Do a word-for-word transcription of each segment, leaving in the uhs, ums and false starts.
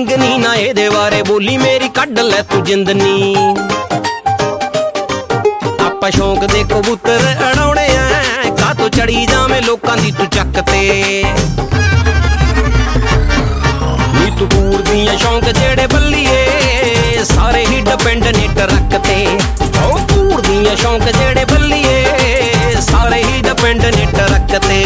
ਮੰਗਨੀ ਨਾ ਇਹਦੇ ਬਾਰੇ ਬੋਲੀ ਮੇਰੀ ਕੱਢ ਲੈ ਤੂੰ ਜਿੰਦਨੀ। ਆਪਾਂ ਸ਼ੌਂਕ ਦੇ ਕਬੂਤਰ ਅੜਾਉਣੇ ਐ ਕਾਤੋਂ ਚੜੀ ਜਾਵੇਂ ਲੋਕਾਂ ਦੀ ਤੂੰ ਚੱਕ ਤੇ। ਨੀ ਤੂੰ ਪੂਰ ਦੀਆਂ ਸ਼ੌਂਕ ਜਿਹੜੇ ਬੱਲੀਏ ਸਾਰੇ ਹੀ ਡਿਪੈਂਡ ਨੇ ਟਰੱਕ ਤੇ। ਓ ਪੂਰ ਦੀਆਂ ਸ਼ੌਂਕ ਜਿਹੜੇ ਬੱਲੀਏ ਸਾਰੇ ਹੀ ਡਿਪੈਂਡ ਨੇ ਟਰੱਕ ਤੇ।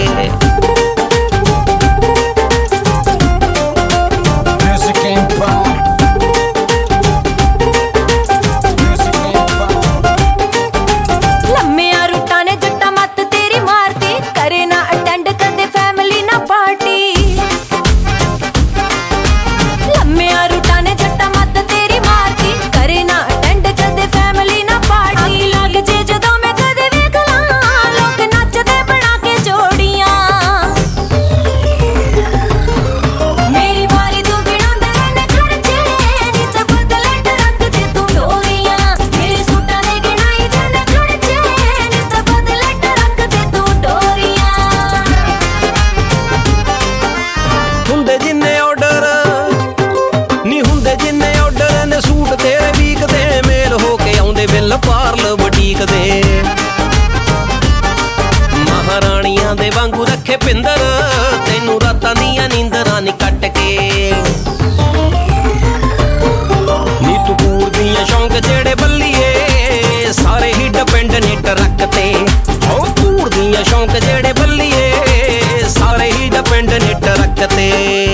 ਪਾਰਲ ਬੁਟੀਕ ਦੇ ਮਹਾਰਾਣੀਆਂ ਦੇ ਵਾਂਗੂ ਰੱਖੇ ਪਿੰਦਰ ਤੈਨੂੰ ਰਾਤਾਂ ਦੀਆਂ ਨੀਂਦਰਾਂ ਨੀ ਕੱਟ ਕੇ। ਨੀ ਤੂੰ ਪੂਰ ਦੀਆਂ ਸ਼ੌਂਕ ਜਿਹੜੇ ਬੱਲੀਏ ਸਾਰੇ ਹੀ ਡਿਪੈਂਡ ਨੇ ਟਰੱਕ ਤੇ। ਓ ਪੂਰ ਦੀਆਂ ਸ਼ੌਂਕ ਜਿਹੜੇ ਬੱਲੀਏ ਸਾਰੇ ਹੀ ਡਿਪੈਂਡ ਨੇ ਟਰੱਕ ਤੇ।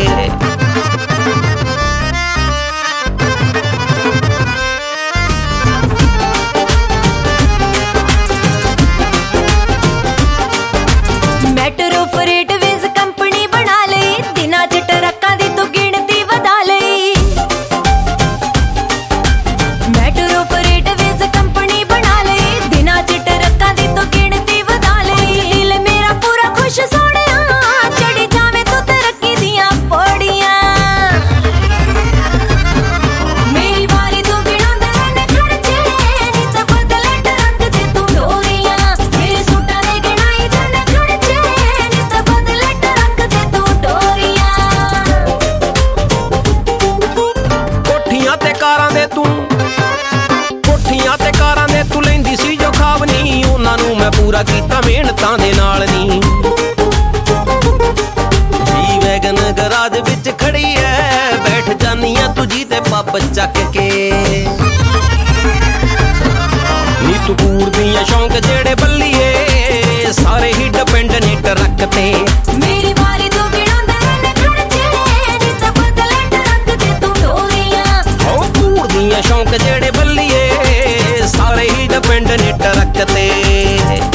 ਮੈਂ ਪੂਰਾ ਕੀਤਾ ਮਿਹਨਤਾਂ ਦੇ ਨਾਲ ਨੀ। ਜੀ ਵੈਗਨ ਗਰਾਜ ਵਿੱਚ ਖੜੀ ਐ ਬੈਠ ਜਾਨੀ ਆ ਤੂੰ ਜੀ ਤੇ ਪੱਪ ਚੱਕ ਕੇ। ਨੀ ਤੂੰ ਪੂਰ ਦੀਆਂ ਸ਼ੌਂਕ ਜਿਹੜੇ ਬੱਲੀਏ ਸਾਰੇ ਹੀ ਡਿਪੈਂਡ ਨੇ ਟਰੱਕ ਤੇ। ਮੇਰੀ ਵਾਰੀ ਤੂੰ ਗਿਣਾਉਂਦਾ ਰਹਿਣਾ ਖਰਚੇ ਨੀ ਤਾਂ ਬਦਲੇ ਟਰੱਕ ਤੇ ਤੂੰ ਡੋਰੀਆਂ। ਓ ਪੂਰ ਦੀਆਂ ਸ਼ੌਂਕ ਜਿਹੜੇ ਬੱਲੀਏ ਸਾਰੇ ਹੀ ਡਿਪੈਂਡ ਨੇ ਟਰੱਕ ਤੇ।